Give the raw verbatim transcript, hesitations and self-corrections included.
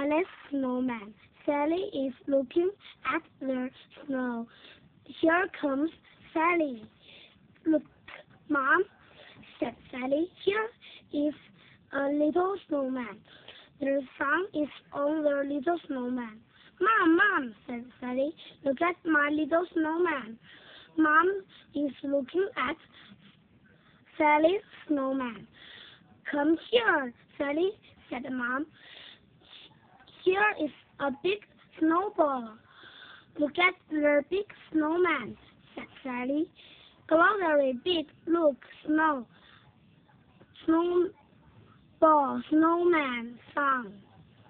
Sally's snowman. Sally is looking at the snow. Here comes Sally. Look, Mom, said Sally. Here is a little snowman. The sun is on the little snowman. Mom, Mom, said Sally. Look at my little snowman. Mom is looking at Sally's snowman. Come here, Sally, said Mom. Here is a big snowball. Look at the big snowman, said Sally. Grow very big, look, snow. Snowball, snowman, song.